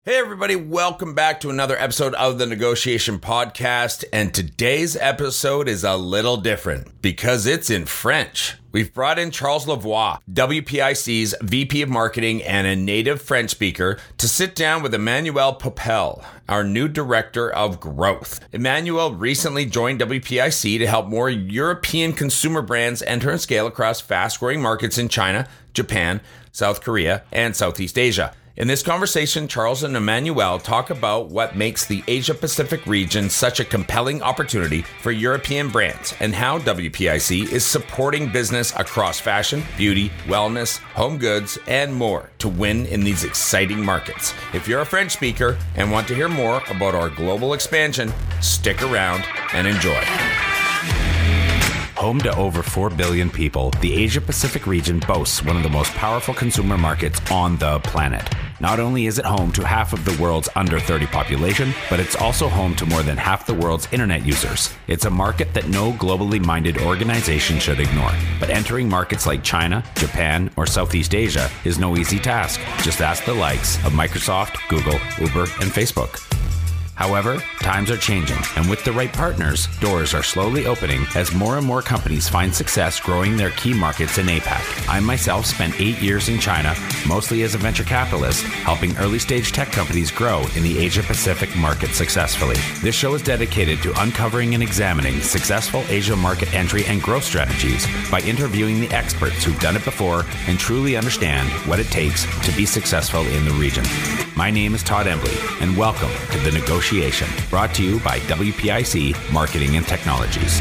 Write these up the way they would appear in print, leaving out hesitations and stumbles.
Hey everybody, welcome back to another episode of the Negotiation Podcast, and today's episode is a little different because it's in French. We've brought in Charles Lavoie, WPIC's VP of Marketing and a native French speaker, to sit down with Emmanuel Popel, our new Director of Growth. Emmanuel recently joined WPIC to help more European consumer brands enter and scale across fast-growing markets in China, Japan, South Korea, and Southeast Asia. In this conversation, Charles and Emmanuel talk about what makes the Asia-Pacific region such a compelling opportunity for European brands and how WPIC is supporting business across fashion, beauty, wellness, home goods, and more to win in these exciting markets. If you're a French speaker and want to hear more about our global expansion, stick around and enjoy. Home to over 4 billion people, the Asia-Pacific region boasts one of the most powerful consumer markets on the planet. Not only is it home to half of the world's under 30 population, but it's also home to more than half the world's internet users. It's a market that no globally minded organization should ignore. But entering markets like China, Japan, or Southeast Asia is no easy task. Just ask the likes of Microsoft, Google, Uber, and Facebook. However, times are changing, and with the right partners, doors are slowly opening as more and more companies find success growing their key markets in APAC. I myself spent 8 years in China, mostly as a venture capitalist, helping early-stage tech companies grow in the Asia-Pacific market successfully. This show is dedicated to uncovering and examining successful Asia market entry and growth strategies by interviewing the experts who've done it before and truly understand what it takes to be successful in the region. My name is Todd Embley, and welcome to The Negotiation, brought to you by WPIC Marketing and Technologies.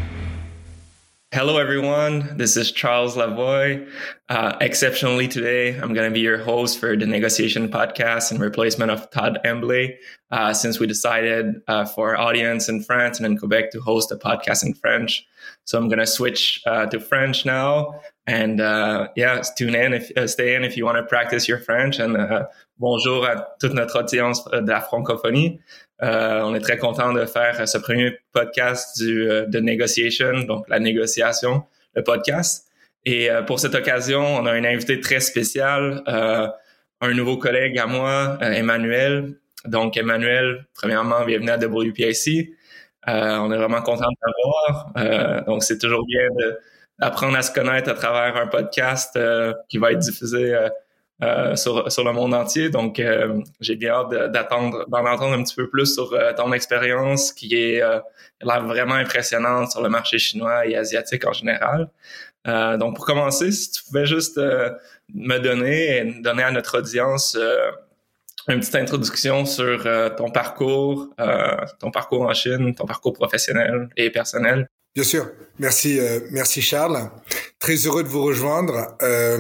Hello, everyone. This is Charles Lavoie. Exceptionally today, I'm going to be your host for the Negotiation Podcast in replacement of Todd Embley, since we decided for our audience in France and in Quebec to host a podcast in French. So I'm going to switch to French now. And tune in, stay in if you want to practice your French. And bonjour à toute notre audience de la francophonie. On est très content de faire ce premier podcast de Negotiation, donc la négociation, le podcast. Et pour cette occasion, on a un invité très spécial, un nouveau collègue à moi, Emmanuel. Donc Emmanuel, premièrement, bienvenue à WPIC. On est vraiment content de t'avoir. Donc c'est toujours bien d'apprendre à se connaître à travers un podcast qui va être diffusé sur le monde entier. Donc, j'ai bien hâte d'en entendre un petit peu plus sur ton expérience qui est l'air vraiment impressionnante sur le marché chinois et asiatique en général. Donc, pour commencer, si tu pouvais juste me donner à notre audience une petite introduction sur ton parcours en Chine, ton parcours professionnel et personnel. Bien sûr. Merci Charles. Très heureux de vous rejoindre.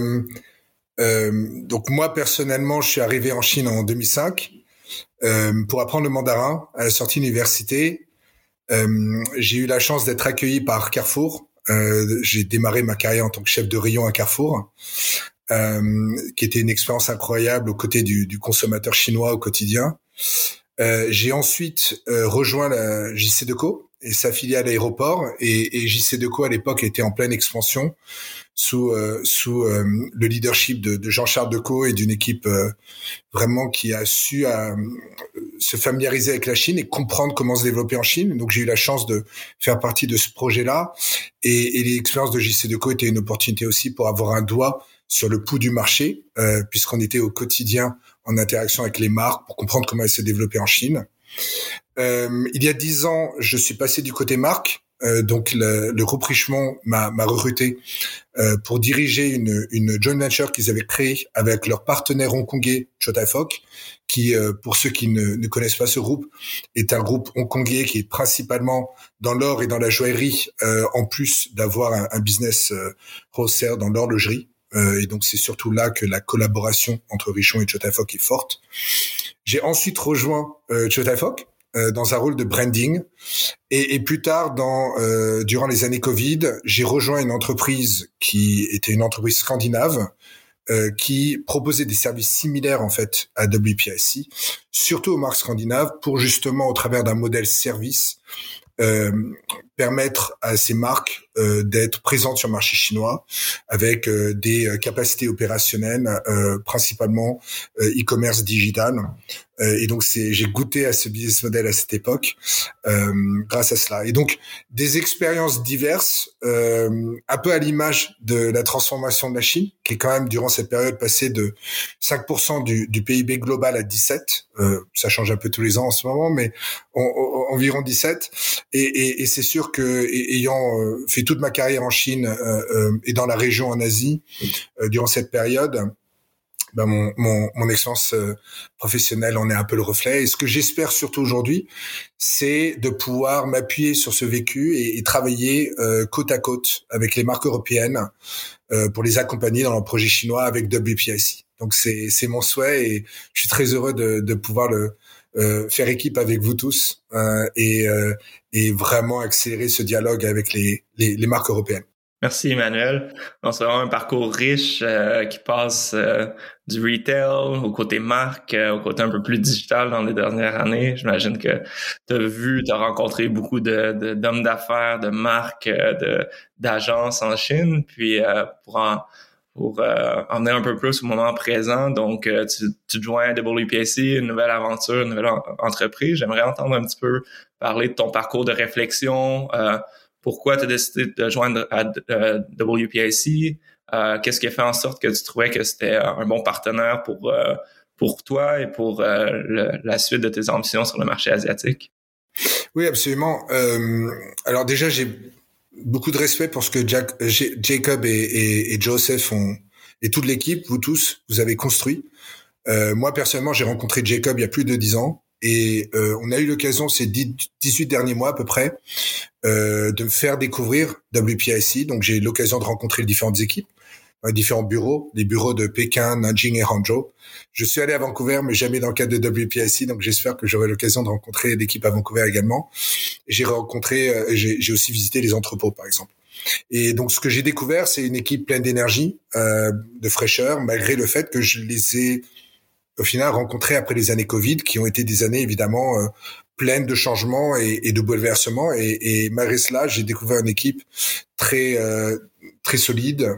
Donc moi personnellement, je suis arrivé en Chine en 2005 pour apprendre le mandarin à la sortie de l'université. J'ai eu la chance d'être accueilli par Carrefour. J'ai démarré ma carrière en tant que chef de rayon à Carrefour, qui était une expérience incroyable aux côtés du consommateur chinois au quotidien. J'ai ensuite rejoint la JC-Deco et sa filiale aéroport, et JC-Deco à l'époque était en pleine expansion sous le leadership de Jean-Charles Decaux et d'une équipe vraiment qui a su se familiariser avec la Chine et comprendre comment se développer en Chine. Donc j'ai eu la chance de faire partie de ce projet-là, et l'expérience de JC-Deco était une opportunité aussi pour avoir un doigt sur le pouls du marché, puisqu'on était au quotidien en interaction avec les marques pour comprendre comment elles se développaient en Chine. Il y a 10 ans, je suis passé du côté marque. Donc le groupe Richemont m'a recruté pour diriger une joint venture qu'ils avaient créée avec leur partenaire hongkongais Chow Tai Fook, qui, pour ceux qui ne connaissent pas ce groupe, est un groupe hongkongais qui est principalement dans l'or et dans la joaillerie, en plus d'avoir un business wholesale dans l'horlogerie. Et donc c'est surtout là que la collaboration entre Richemont et Chow Tai Fook est forte. J'ai ensuite rejoint Chow Tai Fook dans un rôle de branding, et plus tard, durant les années Covid, j'ai rejoint une entreprise qui était une entreprise scandinave qui proposait des services similaires en fait à WPIC, surtout aux marques scandinaves, pour justement au travers d'un modèle service permettre à ces marques d'être présentes sur le marché chinois avec des capacités opérationnelles, principalement e-commerce digital, Et donc j'ai goûté à ce business model à cette époque grâce à cela. Et donc des expériences diverses, un peu à l'image de la transformation de la Chine, qui est quand même durant cette période passée de 5% du PIB global à 17. Ça change un peu tous les ans en ce moment, mais environ 17. Et c'est sûr que ayant fait toute ma carrière en Chine et dans la région en Asie durant cette période, ben mon expérience professionnelle en est un peu le reflet. Et ce que j'espère surtout aujourd'hui, c'est de pouvoir m'appuyer sur ce vécu et travailler côte à côte avec les marques européennes pour les accompagner dans leur projet chinois avec WPIC. Donc c'est mon souhait et je suis très heureux de pouvoir faire équipe avec vous tous et vraiment accélérer ce dialogue avec les marques européennes. Merci Emmanuel. Donc, c'est vraiment un parcours riche qui passe du retail au côté marque, au côté un peu plus digital dans les dernières années. J'imagine que tu as rencontré beaucoup d'hommes d'affaires, de marques, d'agences en Chine. Puis pour en venir un peu plus au moment présent, donc tu te joins à WPIC, une nouvelle aventure, une nouvelle entreprise. J'aimerais entendre un petit peu parler de ton parcours de réflexion. Pourquoi tu as décidé de joindre à WPIC? Qu'est-ce qui a fait en sorte que tu trouvais que c'était un bon partenaire pour toi et pour la suite de tes ambitions sur le marché asiatique? Oui, absolument. Alors déjà, j'ai beaucoup de respect pour ce que Jacob et Joseph et toute l'équipe, vous tous, vous avez construit. Moi, personnellement, j'ai rencontré Jacob il y a plus de 10 ans. Et on a eu l'occasion ces 18 derniers mois à peu près de me faire découvrir WPIC. Donc j'ai eu l'occasion de rencontrer les différentes équipes, différents bureaux, les bureaux de Pékin, Nanjing et Hangzhou. Je suis allé à Vancouver, mais jamais dans le cadre de WPIC, donc j'espère que j'aurai l'occasion de rencontrer l'équipe à Vancouver également. J'ai j'ai aussi visité les entrepôts par exemple. Et donc ce que j'ai découvert, c'est une équipe pleine d'énergie, de fraîcheur, malgré le fait que je les ai au final rencontrés après les années Covid, qui ont été des années évidemment pleines de changements et de bouleversements. Et malgré cela, j'ai découvert une équipe très solide,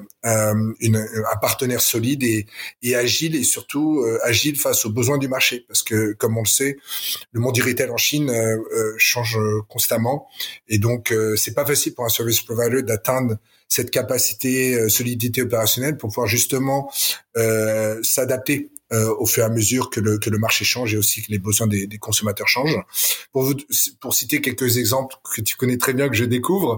un partenaire solide et agile, et surtout agile face aux besoins du marché, parce que comme on le sait, le monde du retail en Chine change constamment, et donc c'est pas facile pour un service provider d'atteindre cette capacité solidité opérationnelle pour pouvoir justement s'adapter au fur et à mesure que le marché change et aussi que les besoins des consommateurs changent. Pour citer quelques exemples que tu connais très bien, que je découvre,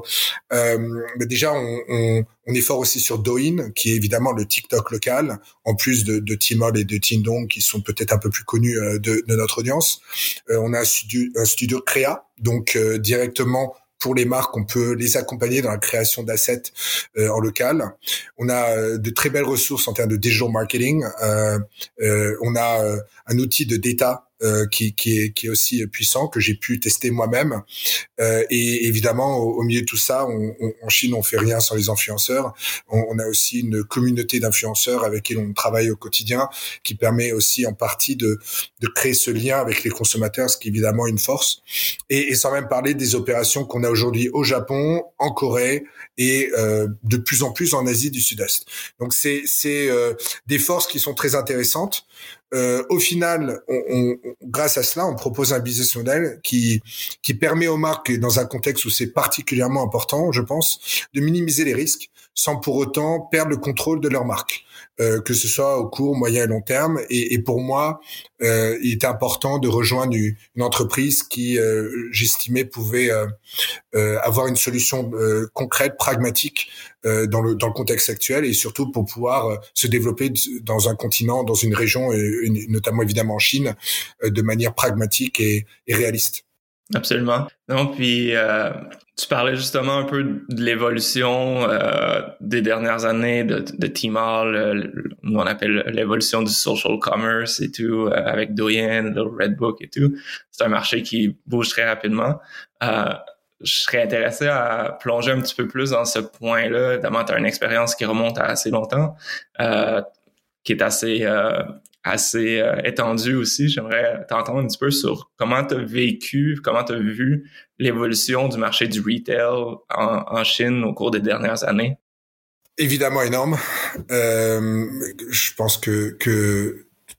déjà on est fort aussi sur Douyin, qui est évidemment le TikTok local, en plus de Tmall et de Tindong, qui sont peut-être un peu plus connus de notre audience. On a un studio créa, donc directement pour les marques, on peut les accompagner dans la création d'assets en local. On a de très belles ressources en termes de digital marketing. On a un outil de data qui est aussi puissant, que j'ai pu tester moi-même. Et évidemment, au milieu de tout ça, en Chine, on fait rien sans les influenceurs. On a aussi une communauté d'influenceurs avec qui on travaille au quotidien, qui permet aussi en partie de créer ce lien avec les consommateurs, ce qui est évidemment une force. Et sans même parler des opérations qu'on a aujourd'hui au Japon, en Corée et de plus en plus en Asie du Sud-Est. Donc c'est des forces qui sont très intéressantes. Au final, grâce à cela, on propose un business model qui permet aux marques, dans un contexte où c'est particulièrement important, je pense, de minimiser les risques sans pour autant perdre le contrôle de leur marque, que ce soit au court, moyen et long terme. Et pour moi, il était important de rejoindre une entreprise qui, j'estimais, pouvait avoir une solution concrète, pragmatique dans le contexte actuel, et surtout pour pouvoir se développer dans un continent, dans une région, et notamment évidemment en Chine, de manière pragmatique et réaliste. Absolument. Non, puis tu parlais justement un peu de l'évolution des dernières années de Tmall, nous on appelle l'évolution du social commerce et tout, avec Douyin, le Redbook et tout. C'est un marché qui bouge très rapidement. Je serais intéressé à plonger un petit peu plus dans ce point-là. Évidemment, tu as une expérience qui remonte à assez longtemps, qui est assez étendue aussi. J'aimerais t'entendre un petit peu sur comment tu as vécu, comment tu as vu l'évolution du marché du retail en Chine au cours des dernières années. Évidemment énorme. Je pense que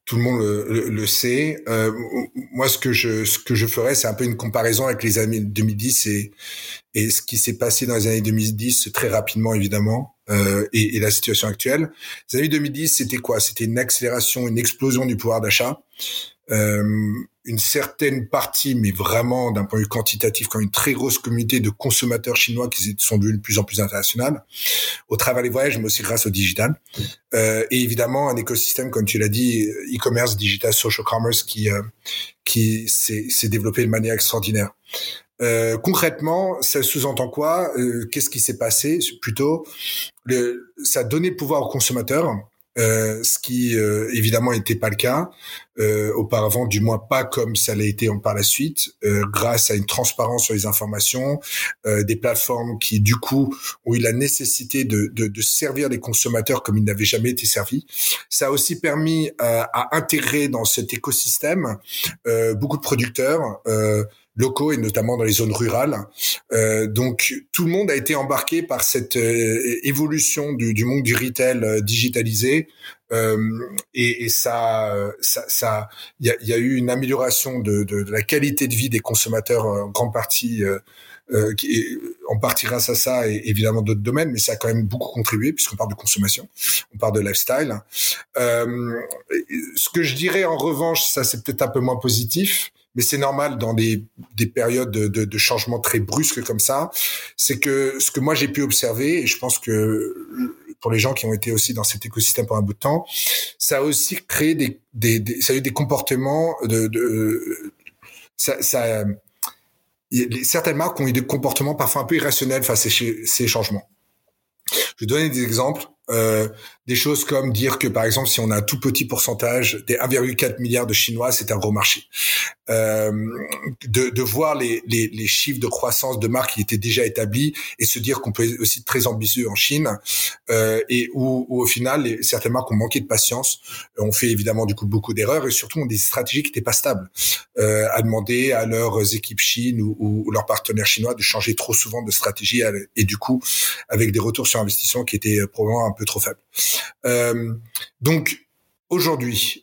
tout le monde le sait. Moi, ce que je ferais, c'est un peu une comparaison avec les années 2010 et ce qui s'est passé dans les années 2010 très rapidement, évidemment, et la situation actuelle. Les années 2010, c'était quoi? C'était une accélération, une explosion du pouvoir d'achat. Une certaine partie, mais vraiment d'un point de vue quantitatif, quand une très grosse communauté de consommateurs chinois qui sont devenus de plus en plus internationales, au travers des voyages, mais aussi grâce au digital. Et évidemment, un écosystème, comme tu l'as dit, e-commerce, digital, social commerce, qui s'est développé de manière extraordinaire. Concrètement, ça sous-entend quoi? Qu'est-ce qui s'est passé? Plutôt, ça a donné le pouvoir aux consommateurs, ce qui évidemment n'était pas le cas auparavant, du moins pas comme ça l'a été par la suite, grâce à une transparence sur les informations, des plateformes qui du coup ont eu la nécessité de servir les consommateurs comme ils n'avaient jamais été servis. Ça a aussi permis à intégrer dans cet écosystème beaucoup de producteurs locaux et notamment dans les zones rurales. Donc tout le monde a été embarqué par cette évolution du monde du retail digitalisé. Et ça, il y a eu une amélioration de la qualité de vie des consommateurs en grande partie, en partie grâce à ça et évidemment d'autres domaines, mais ça a quand même beaucoup contribué puisqu'on parle de consommation, on parle de lifestyle. Ce que je dirais en revanche, ça c'est peut-être un peu moins positif, mais c'est normal dans des périodes de changement très brusques comme ça, c'est que ce que moi j'ai pu observer, et je pense que pour les gens qui ont été aussi dans cet écosystème pour un bout de temps, ça a aussi créé ça a eu des comportements certaines marques ont eu des comportements parfois un peu irrationnels face à ces changements. Je vais donner des exemples. Des choses comme dire que, par exemple, si on a un tout petit pourcentage des 1,4 milliard de Chinois, c'est un gros marché. De voir les chiffres de croissance de marques qui étaient déjà établis et se dire qu'on peut être aussi très ambitieux en Chine, et où au final, certaines marques ont manqué de patience, ont fait évidemment du coup beaucoup d'erreurs et surtout ont des stratégies qui n'étaient pas stables, à demander à leurs équipes Chine ou leurs partenaires chinois de changer trop souvent de stratégie et du coup avec des retours sur investissement qui étaient probablement un peu trop faibles. Donc aujourd'hui,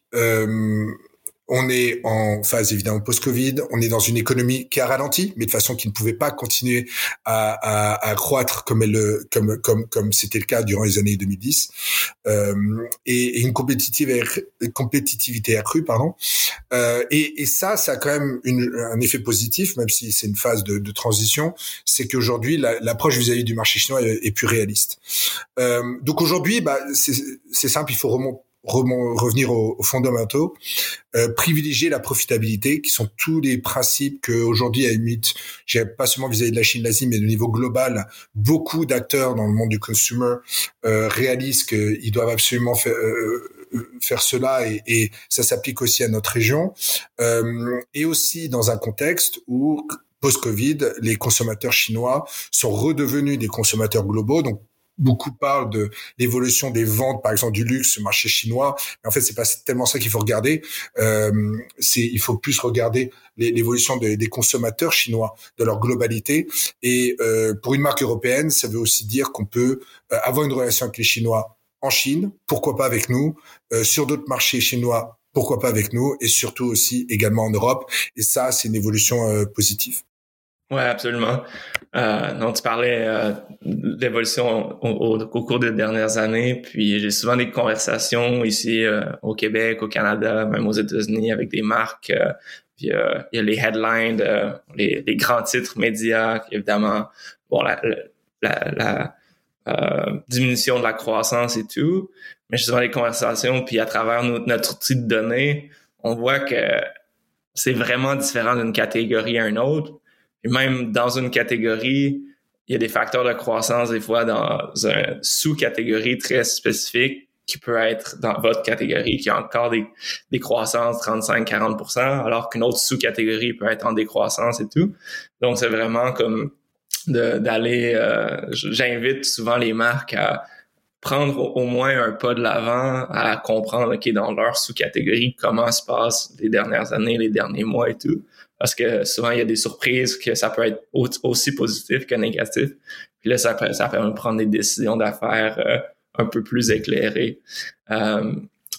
on est en phase évidemment post-Covid, on est dans une économie qui a ralenti, mais de façon qui ne pouvait pas continuer à croître comme c'était le cas durant les années 2010, et une compétitivité accrue, pardon. Et ça a quand même un effet positif, même si c'est une phase de transition, c'est qu'aujourd'hui l'approche vis-à-vis du marché chinois est plus réaliste. Donc aujourd'hui, c'est simple, il faut revenir aux fondamentaux, privilégier la profitabilité, qui sont tous les principes que aujourd'hui, à la limite, pas seulement vis-à-vis de la Chine, l'Asie, mais de niveau global, beaucoup d'acteurs dans le monde du consumer réalisent qu'ils doivent absolument faire cela, et ça s'applique aussi à notre région, et aussi dans un contexte où post-Covid, les consommateurs chinois sont redevenus des consommateurs globaux, donc beaucoup parlent de l'évolution des ventes, par exemple du luxe, le marché chinois. Mais en fait, c'est pas tellement ça qu'il faut regarder. Il faut plus regarder l'évolution des consommateurs chinois, de leur globalité. Et pour une marque européenne, ça veut aussi dire qu'on peut avoir une relation avec les Chinois en Chine, pourquoi pas avec nous, sur d'autres marchés chinois, pourquoi pas avec nous, et surtout aussi également en Europe. Et ça, c'est une évolution positive. Ouais, absolument. Donc, tu parlais de l'évolution au cours des dernières années, puis j'ai souvent des conversations ici au Québec, au Canada, même aux États-Unis avec des marques. Puis il y a les headlines, les grands titres médias, évidemment, bon, la diminution de la croissance et tout. Mais j'ai souvent des conversations, puis à travers notre outil de données, on voit que c'est vraiment différent d'une catégorie à une autre. Et même dans une catégorie, il y a des facteurs de croissance des fois dans une sous-catégorie très spécifique qui peut être dans votre catégorie, qui a encore des croissances 35-40%, alors qu'une autre sous-catégorie peut être en décroissance et tout. Donc, c'est vraiment comme d'aller... j'invite souvent les marques à prendre au moins un pas de l'avant, à comprendre, OK, dans leur sous-catégorie, comment se passent les dernières années, les derniers mois et tout. Parce que souvent, il y a des surprises que ça peut être aussi positif que négatif. Puis là, ça permet de prendre des décisions d'affaires un peu plus éclairées.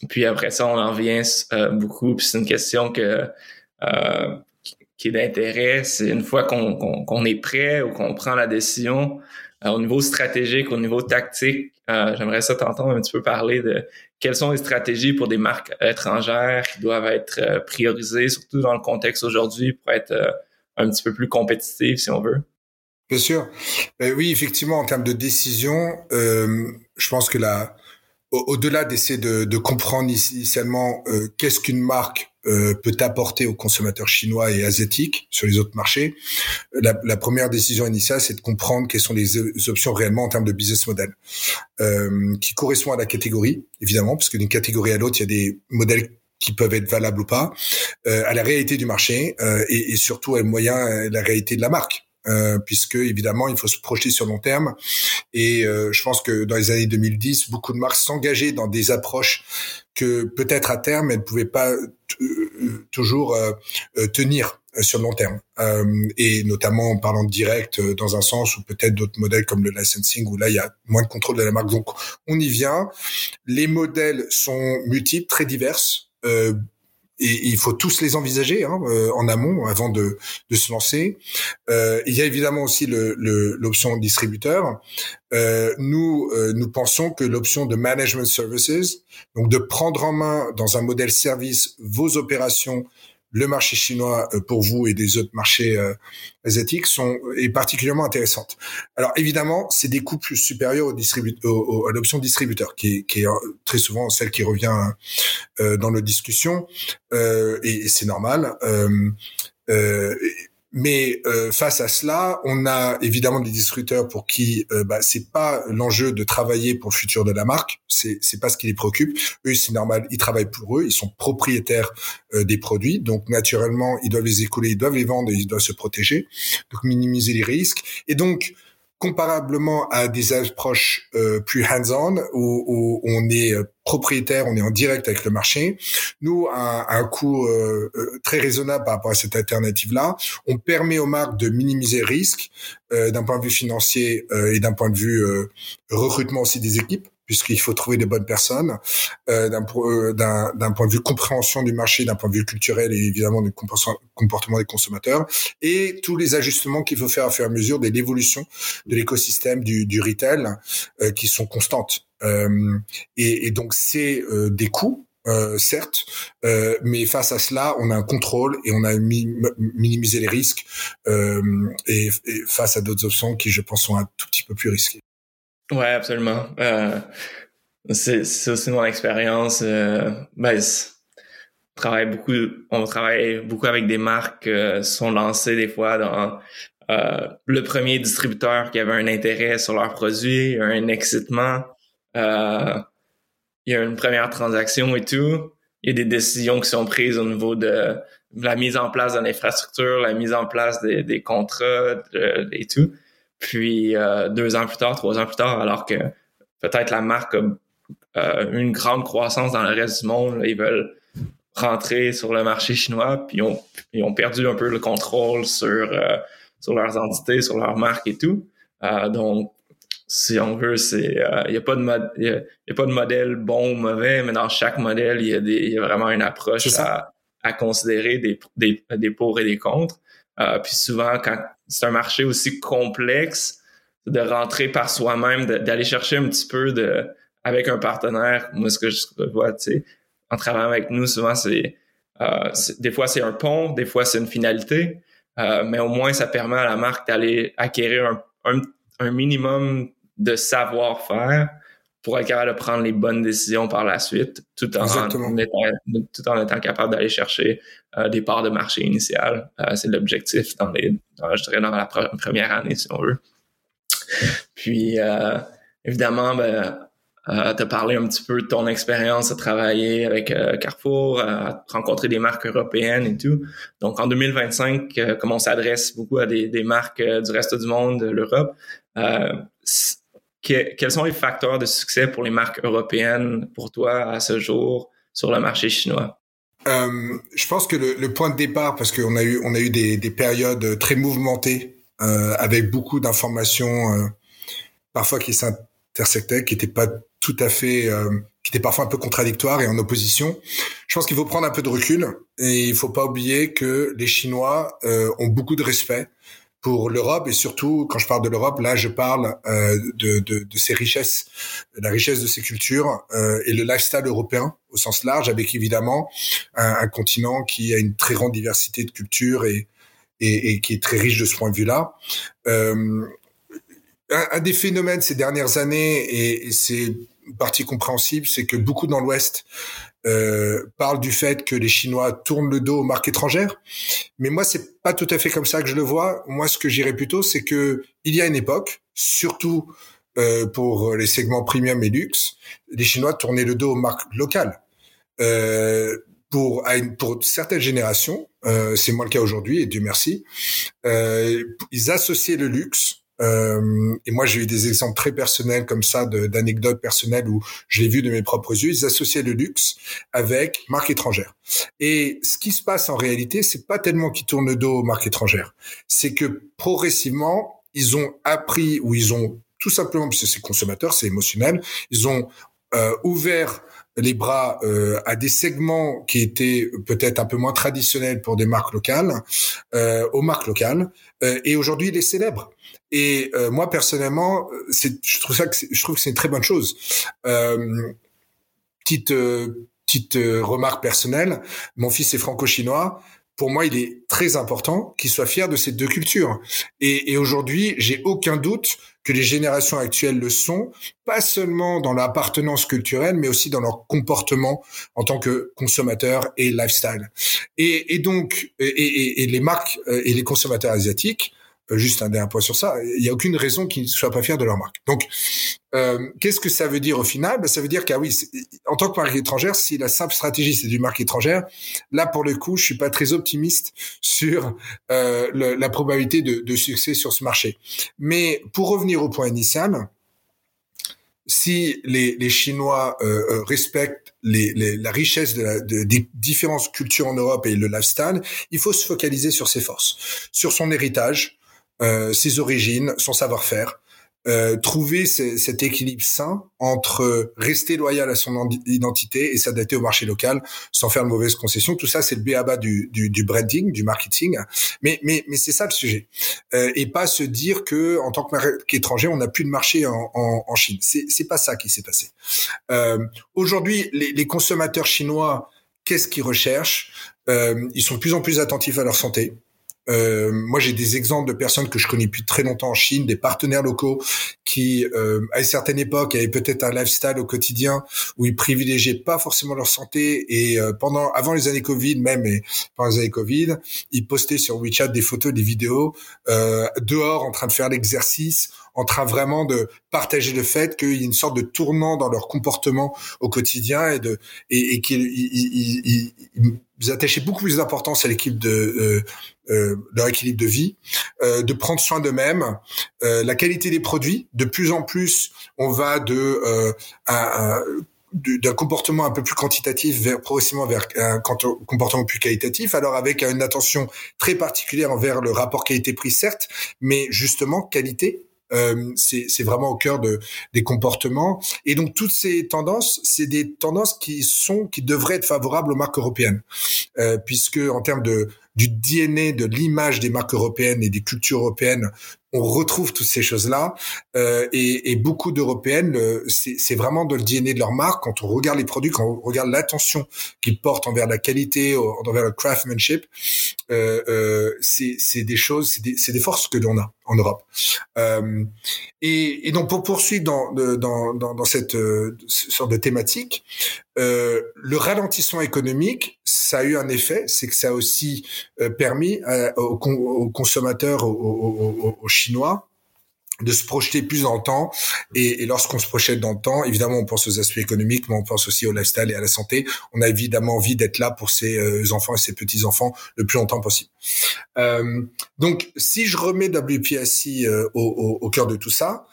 Puis après ça, on en vient beaucoup. Puis c'est une question qui est d'intérêt. C'est une fois qu'on est prêt ou qu'on prend la décision, au niveau stratégique, au niveau tactique, j'aimerais ça t'entendre un petit peu parler de quelles sont les stratégies pour des marques étrangères qui doivent être priorisées, surtout dans le contexte aujourd'hui, pour être un petit peu plus compétitives, si on veut. Bien sûr. Oui, effectivement, en termes de décision, je pense que au-delà d'essayer de comprendre initialement qu'est-ce qu'une marque peut apporter aux consommateurs chinois et asiatiques sur les autres marchés, la première décision initiale, c'est de comprendre quelles sont les options réellement en termes de business model, qui correspond à la catégorie, évidemment, parce que d'une catégorie à l'autre, il y a des modèles qui peuvent être valables ou pas, à la réalité du marché et surtout à la réalité de la marque. Puisque évidemment il faut se projeter sur long terme et je pense que dans les années 2010 beaucoup de marques s'engageaient dans des approches que peut-être à terme elles ne pouvaient pas toujours tenir sur le long terme et notamment en parlant de direct dans un sens ou peut-être d'autres modèles comme le licensing où là il y a moins de contrôle de la marque. Donc on y vient, les modèles sont multiples, très diverses, et il faut tous les envisager en amont avant de se lancer. Il y a évidemment aussi l'option distributeur. Nous pensons que l'option de management services, donc de prendre en main dans un modèle service vos opérations, le marché chinois pour vous et des autres marchés asiatiques est particulièrement intéressante. Alors évidemment, c'est des coûts plus supérieurs à l'option distributeur, qui est très souvent celle qui revient dans nos discussions, et c'est normal. Mais face à cela, on a évidemment des distributeurs pour qui c'est pas l'enjeu de travailler pour le futur de la marque, c'est pas ce qui les préoccupe. Eux, c'est normal, ils travaillent pour eux, ils sont propriétaires des produits, donc naturellement, ils doivent les écouler, ils doivent les vendre, et ils doivent se protéger, donc minimiser les risques. Et donc comparablement à des approches plus hands-on où on est propriétaire, on est en direct avec le marché, nous, à un coût très raisonnable par rapport à cette alternative-là, on permet aux marques de minimiser le risque d'un point de vue financier et d'un point de vue recrutement aussi des équipes, puisqu'il faut trouver des bonnes personnes, d'un point de vue compréhension du marché, d'un point de vue culturel et évidemment du comportement des consommateurs, et tous les ajustements qu'il faut faire à fur et à mesure de l'évolution de l'écosystème du retail qui sont constantes. Et donc c'est des coûts, certes, mais face à cela, on a un contrôle et on a minimisé les risques et face à d'autres options qui, je pense, sont un tout petit peu plus risquées. Ouais, absolument. C'est aussi mon expérience. On travaille beaucoup avec des marques sont lancées des fois dans le premier distributeur qui avait un intérêt sur leur produit, un excitement, il y a une première transaction et tout. Il y a des décisions qui sont prises au niveau de la mise en place de l'infrastructure, la mise en place des contrats et tout. Puis 2 ans plus tard, 3 ans plus tard, alors que peut-être la marque a une grande croissance dans le reste du monde, là, ils veulent rentrer sur le marché chinois, puis ils ont perdu un peu le contrôle sur leurs entités, sur leur marque et tout. Donc, si on veut, il y a pas de modèle bon ou mauvais, mais dans chaque modèle, il y a vraiment une approche à considérer des pour et des contre. Puis souvent, quand c'est un marché aussi complexe, de rentrer par soi-même, d'aller chercher un petit peu avec un partenaire. Moi, ce que je vois, tu sais, en travaillant avec nous, souvent, des fois, c'est un pont, des fois, c'est une finalité, mais au moins, ça permet à la marque d'aller acquérir un minimum de savoir-faire pour être capable de prendre les bonnes décisions par la suite, tout en étant capable d'aller chercher des parts de marché initiales. C'est l'objectif dans la première année, si on veut. Puis, évidemment, t'as parlé un petit peu de ton expérience à travailler avec Carrefour, à rencontrer des marques européennes et tout. Donc, en 2025, comme on s'adresse beaucoup à des marques du reste du monde, de l'Europe, quels sont les facteurs de succès pour les marques européennes pour toi à ce jour sur le marché chinois? Je pense que le point de départ, parce qu'on a eu des périodes très mouvementées avec beaucoup d'informations parfois qui s'intersectaient, qui n'étaient pas tout à fait qui était parfois un peu contradictoire et en opposition. Je pense qu'il faut prendre un peu de recul et il faut pas oublier que les Chinois ont beaucoup de respect pour l'Europe, et surtout, quand je parle de l'Europe, là, je parle de ses richesses, la richesse de ses cultures et le lifestyle européen au sens large, avec évidemment un continent qui a une très grande diversité de cultures et qui est très riche de ce point de vue-là. Un des phénomènes ces dernières années, et c'est une partie compréhensible, c'est que beaucoup dans l'Ouest parlent du fait que les Chinois tournent le dos aux marques étrangères. Mais moi, c'est pas tout à fait comme ça que je le vois. Moi, ce que j'irais plutôt, c'est que il y a une époque, surtout pour les segments premium et luxe, les Chinois tournaient le dos aux marques locales. Pour certaines générations, c'est moins le cas aujourd'hui, et Dieu merci, ils associaient le luxe. Et moi, j'ai eu des exemples très personnels comme ça, d'anecdotes personnelles où je l'ai vu de mes propres yeux. Ils associaient le luxe avec marques étrangères. Et ce qui se passe en réalité, c'est pas tellement qu'ils tournent le dos aux marques étrangères. C'est que progressivement, ils ont appris, ou ils ont tout simplement, puisque c'est consommateur, c'est émotionnel, ils ont ouvert les bras à des segments qui étaient peut-être un peu moins traditionnels pour des marques locales, aux marques locales, et aujourd'hui ils les célèbrent. Et moi personnellement, je trouve que c'est une très bonne chose. Petite remarque personnelle, mon fils est franco-chinois. Pour moi, il est très important qu'il soit fier de ces deux cultures. Et aujourd'hui, j'ai aucun doute que les générations actuelles le sont, pas seulement dans l'appartenance culturelle, mais aussi dans leur comportement en tant que consommateurs et lifestyle. Et donc, les marques et les consommateurs asiatiques, juste un point sur ça, il n'y a aucune raison qu'ils ne soient pas fiers de leur marque. Donc, qu'est-ce que ça veut dire au final? Ça veut dire en tant que marque étrangère, si la simple stratégie c'est du marque étrangère, là pour le coup, je suis pas très optimiste sur la probabilité de succès sur ce marché. Mais pour revenir au point initial, si les Chinois respectent la richesse des différentes cultures en Europe et le lifestyle, il faut se focaliser sur ses forces, sur son héritage, ses origines, son savoir-faire, trouver cet équilibre sain entre rester loyal à son identité et s'adapter au marché local sans faire de mauvaises concessions. Tout ça, c'est le b.a.-ba du branding, du marketing. Mais c'est ça le sujet. Et pas se dire que en tant que marque étrangère, on n'a plus de marché en Chine. C'est pas ça qui s'est passé. Aujourd'hui, les consommateurs chinois, qu'est-ce qu'ils recherchent? Ils sont de plus en plus attentifs à leur santé. Moi, j'ai des exemples de personnes que je connais depuis très longtemps en Chine, des partenaires locaux qui, à une certaine époque, avaient peut-être un lifestyle au quotidien où ils privilégiaient pas forcément leur santé, et avant les années Covid même, et pendant les années Covid, ils postaient sur WeChat des photos, des vidéos dehors en train de faire l'exercice, en train vraiment de partager le fait qu'il y a une sorte de tournant dans leur comportement au quotidien et qu'ils attachaient beaucoup plus d'importance à leur équilibre de vie, de prendre soin d'eux-mêmes, la qualité des produits. De plus en plus, on va d'un comportement un peu plus quantitatif progressivement vers un comportement plus qualitatif, alors avec une attention très particulière envers le rapport qualité-prix, certes, mais justement qualité. C'est vraiment au cœur des comportements. Et donc toutes ces tendances, c'est des tendances qui devraient être favorables aux marques européennes, puisque en termes du DNA, de l'image des marques européennes et des cultures européennes, on retrouve toutes ces choses-là, et beaucoup d'Européennes, c'est vraiment de le DNA de leur marque. Quand on regarde les produits, quand on regarde l'attention qu'ils portent envers la qualité, envers le craftsmanship, c'est des choses, c'est des forces que l'on a en Europe. Et donc pour poursuivre dans cette sorte de thématique, le ralentissement économique, ça a eu un effet, c'est que ça a aussi permis aux consommateurs, aux Chinois, de se projeter plus dans le temps. Et lorsqu'on se projette dans le temps, évidemment, on pense aux aspects économiques, mais on pense aussi au lifestyle et à la santé. On a évidemment envie d'être là pour ses enfants et ses petits-enfants le plus longtemps possible. Donc, si je remets WPSI au cœur de tout ça,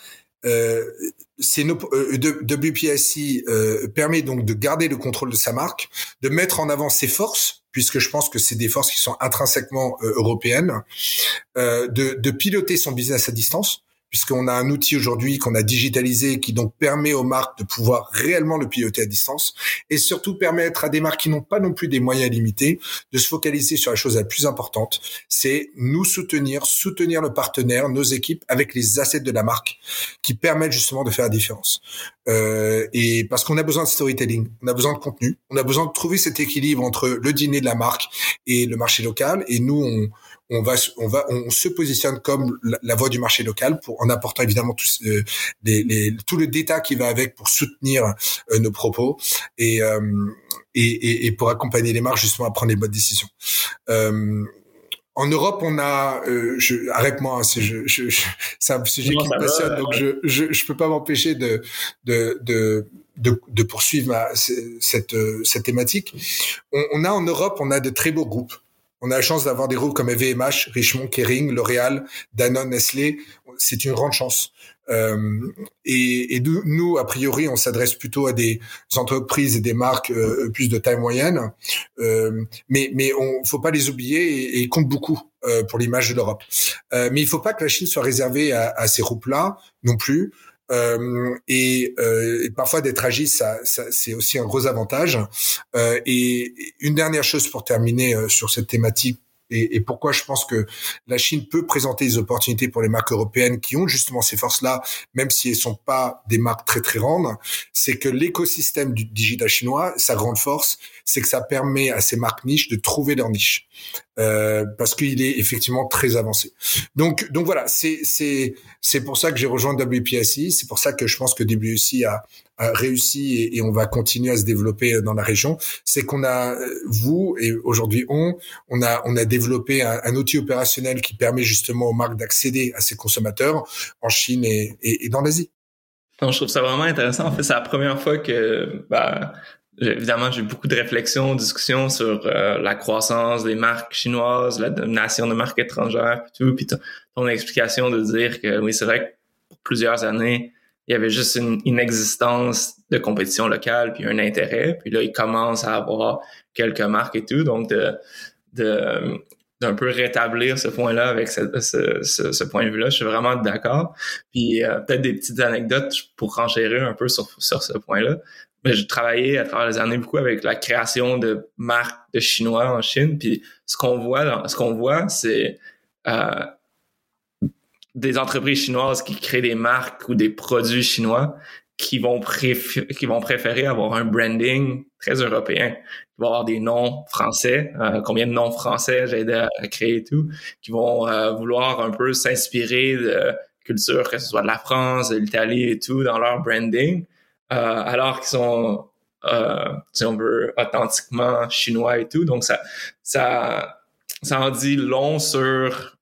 WPSI permet donc de garder le contrôle de sa marque, de mettre en avant ses forces, puisque je pense que c'est des forces qui sont intrinsèquement européennes, de piloter son business à distance, puisqu'on a un outil aujourd'hui qu'on a digitalisé qui donc permet aux marques de pouvoir réellement le piloter à distance et surtout permettre à des marques qui n'ont pas non plus des moyens limités de se focaliser sur la chose la plus importante, c'est nous soutenir le partenaire, nos équipes avec les assets de la marque qui permettent justement de faire la différence. Et parce qu'on a besoin de storytelling, on a besoin de contenu, on a besoin de trouver cet équilibre entre le dîner de la marque et le marché local. Et nous, on se positionne comme la voix du marché local en apportant évidemment tout le data qui va avec pour soutenir nos propos et pour accompagner les marques justement à prendre les bonnes décisions. En Europe, on a, arrête-moi, hein, c'est un sujet qui me passionne, donc je peux pas m'empêcher de poursuivre cette thématique. On a en Europe, on a de très beaux groupes. On a la chance d'avoir des groupes comme LVMH, Richemont, Kering, L'Oréal, Danone, Nestlé. C'est une grande chance. Et nous, a priori, on s'adresse plutôt à des entreprises et des marques plus de taille moyenne. Mais on faut pas les oublier et ils comptent beaucoup pour l'image de l'Europe. Mais il faut pas que la Chine soit réservée à ces groupes-là non plus. Et parfois d'être agile, ça c'est aussi un gros avantage. Et une dernière chose pour terminer sur cette thématique et pourquoi je pense que la Chine peut présenter des opportunités pour les marques européennes qui ont justement ces forces-là, même si elles sont pas des marques très très grandes, c'est que l'écosystème du digital chinois, sa grande force, c'est que ça permet à ces marques niches de trouver leur niche. Parce qu'il est effectivement très avancé. Donc voilà, c'est pour ça que j'ai rejoint WPSI, c'est pour ça que je pense que WPSI a réussi et on va continuer à se développer dans la région. C'est qu'on a vous et aujourd'hui on a développé un outil opérationnel qui permet justement aux marques d'accéder à ces consommateurs en Chine et dans l'Asie. Donc, je trouve ça vraiment intéressant. En fait, c'est la première fois que évidemment, j'ai eu beaucoup de réflexions, discussions sur la croissance des marques chinoises, la domination de marques étrangères, puis tout. Puis ton explication de dire que oui, c'est vrai que pour plusieurs années, il y avait juste une inexistence de compétition locale, puis un intérêt. Puis là, il commence à avoir quelques marques et tout. Donc, d'un peu rétablir ce point-là avec ce point de vue-là, je suis vraiment d'accord. Puis peut-être des petites anecdotes pour renchérir un peu sur ce point-là. Mais j'ai travaillé à travers les années beaucoup avec la création de marques de Chinois en Chine. Puis ce qu'on voit, c'est des entreprises chinoises qui créent des marques ou des produits chinois qui vont préférer avoir un branding très européen, qui vont avoir des noms français, combien de noms français j'ai aidé à créer et tout, qui vont vouloir un peu s'inspirer de culture, que ce soit de la France, de l'Italie et tout, dans leur branding. Alors qu'ils sont, si on veut, authentiquement chinois et tout. Donc, ça en dit long sur,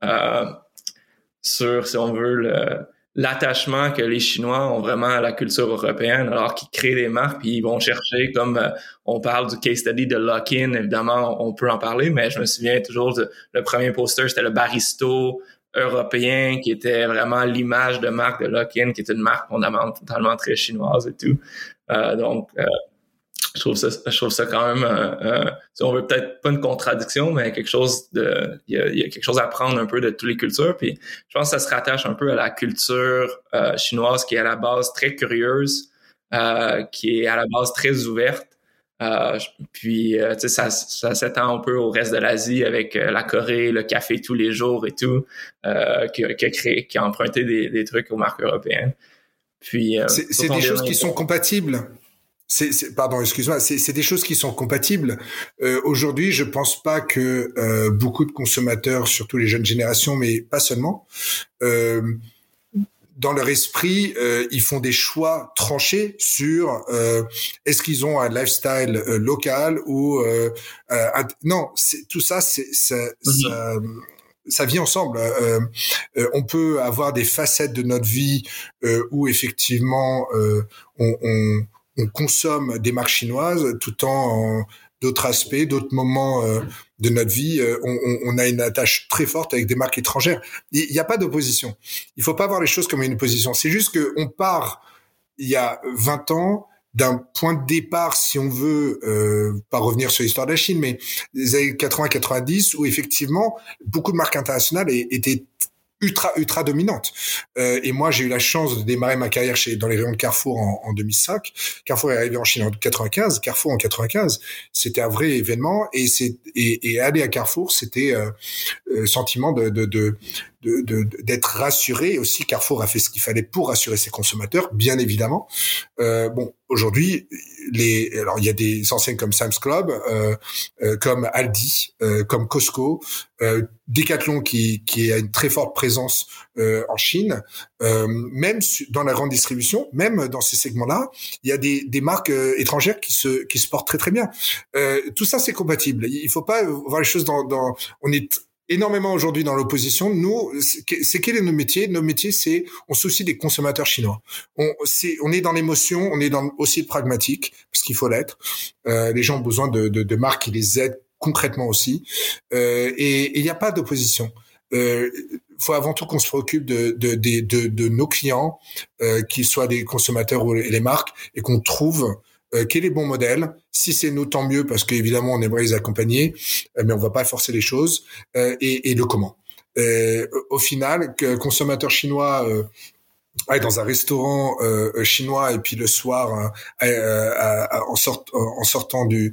si on veut, l'attachement que les Chinois ont vraiment à la culture européenne, alors qu'ils créent des marques, puis ils vont chercher, comme on parle du case study de Luckin, évidemment, on peut en parler, mais je me souviens toujours le premier poster, c'était le Baristo européen, qui était vraiment l'image de marque de Luckin, qui était une marque fondamentalement très chinoise et tout. Donc, je trouve ça quand même, si on veut peut-être pas une contradiction, mais il y a quelque chose à apprendre un peu de toutes les cultures. Puis, je pense que ça se rattache un peu à la culture chinoise qui est à la base très curieuse, qui est à la base très ouverte. Puis, tu sais, ça s'étend un peu au reste de l'Asie avec la Corée, le café tous les jours et tout, qui a emprunté des trucs aux marques européennes. Puis, c'est des choses qui sont compatibles. Pardon, excuse-moi, c'est des choses qui sont compatibles. Aujourd'hui, je pense pas que beaucoup de consommateurs, surtout les jeunes générations, mais pas seulement, dans leur esprit, ils font des choix tranchés sur est-ce qu'ils ont un lifestyle local ou non, tout ça, ça vit ensemble. On peut avoir des facettes de notre vie où effectivement on consomme des marques chinoises tout en d'autres aspects, d'autres moments de notre vie, on a une attache très forte avec des marques étrangères. Il n'y a pas d'opposition. Il faut pas voir les choses comme une opposition. C'est juste que on part il y a 20 ans d'un point de départ, si on veut, pas revenir sur l'histoire de la Chine, mais des années 80-90, où effectivement beaucoup de marques internationales étaient ultra dominante. Et moi, j'ai eu la chance de démarrer ma carrière dans les rayons de Carrefour en 2005. Carrefour est arrivé en Chine en 95. Carrefour en 95, c'était un vrai événement. Et aller à Carrefour, c'était sentiment d'être rassuré. Et aussi, Carrefour a fait ce qu'il fallait pour rassurer ses consommateurs, bien évidemment. Aujourd'hui, alors il y a des enseignes comme Sam's Club, comme Aldi, comme Costco, Decathlon qui a une très forte présence en Chine, même dans la grande distribution, même dans ces segments-là, il y a des marques étrangères qui se portent très très bien. Tout ça c'est compatible. Il faut pas voir les choses on est énormément aujourd'hui dans l'opposition. Nous, quel est nos métiers? Nos métiers, c'est on soucie des consommateurs chinois. On est dans l'émotion, on est dans aussi le pragmatique, parce qu'il faut l'être. Les gens ont besoin de marques qui les aident concrètement aussi. Et il n'y a pas d'opposition. Faut avant tout qu'on se préoccupe de nos clients, qu'ils soient des consommateurs ou les marques, et qu'on trouve quel est le bon modèle. Si c'est nous, tant mieux, parce qu'évidemment, on aimerait les accompagner, mais on va pas forcer les choses, et le comment. Au final, consommateur chinois aller dans un restaurant chinois et puis le soir en sortant du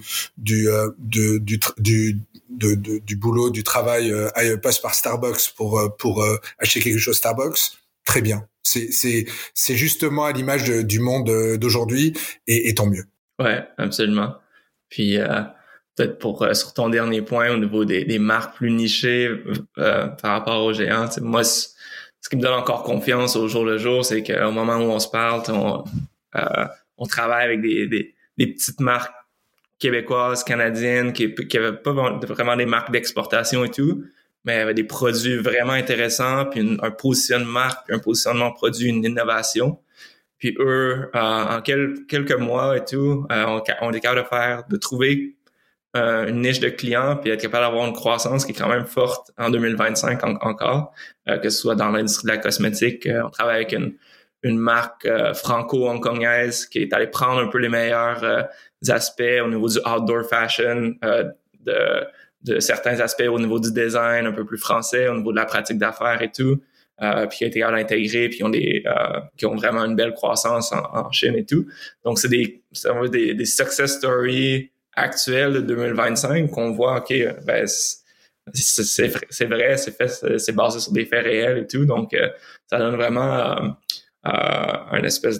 boulot, du travail, passe par Starbucks pour acheter quelque chose Starbucks, très bien. C'est justement à l'image du monde d'aujourd'hui, et tant mieux. Ouais, absolument. Puis peut-être sur ton dernier point au niveau des marques plus nichées par rapport aux géants, moi ce qui me donne encore confiance au jour le jour, c'est qu'au moment où on se parle, on travaille avec des petites marques québécoises, canadiennes, qui avaient pas vraiment des marques d'exportation et tout, mais avaient des produits vraiment intéressants, puis un positionnement marque, puis un positionnement produit, une innovation. Puis eux, en quelques mois et tout, on est capable de trouver une niche de clients, puis être capable d'avoir une croissance qui est quand même forte en 2025 encore, que ce soit dans l'industrie de la cosmétique. On travaille avec une marque franco-hongkongaise qui est allée prendre un peu les meilleurs aspects au niveau du outdoor fashion, de certains aspects au niveau du design un peu plus français, au niveau de la pratique d'affaires et tout, puis qui a été capable d'intégrer, puis qui ont vraiment une belle croissance en Chine et tout. Donc, c'est des success stories actuelles de 2025 qu'on voit, OK, ben, c'est vrai, c'est fait, c'est basé sur des faits réels et tout. Donc, ça donne vraiment un espèce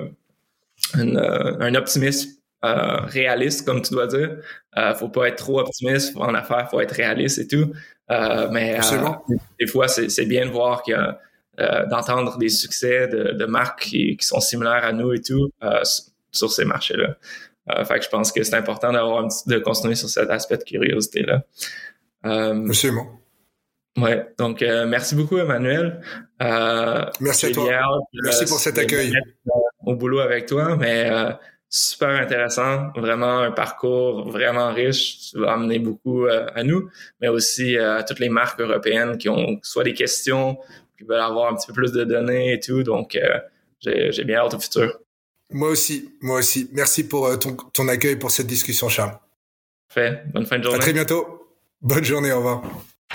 un optimisme réaliste, comme tu dois dire. Faut pas être trop optimiste en affaires, faut être réaliste et tout. Mais des fois, c'est bien de voir d'entendre des succès de marques qui sont similaires à nous et tout sur ces marchés-là. Fait que je pense que c'est important de continuer sur cet aspect de curiosité-là. Absolument. Ouais, donc merci beaucoup, Emmanuel. Merci à toi. Merci pour cet accueil. Au boulot avec toi, mais super intéressant, vraiment un parcours vraiment riche. Tu vas amener beaucoup à nous, mais aussi à toutes les marques européennes qui ont soit des questions, qui veulent avoir un petit peu plus de données et tout. Donc, j'ai bien hâte au futur. Moi aussi. Merci pour ton accueil, pour cette discussion, Charles. Parfait. Bonne fin de journée. À très bientôt. Bonne journée. Au revoir.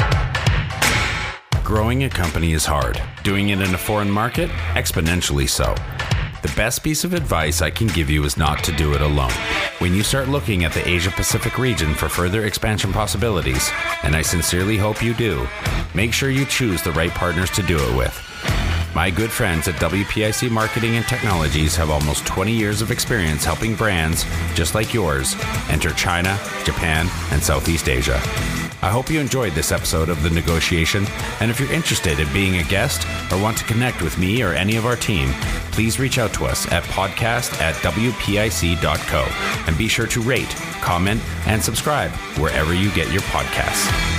Growing a company is hard. Doing it in a foreign market, exponentially so. The best piece of advice I can give you is not to do it alone. When you start looking at the Asia-Pacific region for further expansion possibilities, and I sincerely hope you do, make sure you choose the right partners to do it with. My good friends at WPIC Marketing and Technologies have almost 20 years of experience helping brands, just like yours, enter China, Japan, and Southeast Asia. I hope you enjoyed this episode of The Negotiation, and if you're interested in being a guest or want to connect with me or any of our team, please reach out to us at podcast@wpic.co, and be sure to rate, comment, and subscribe wherever you get your podcasts.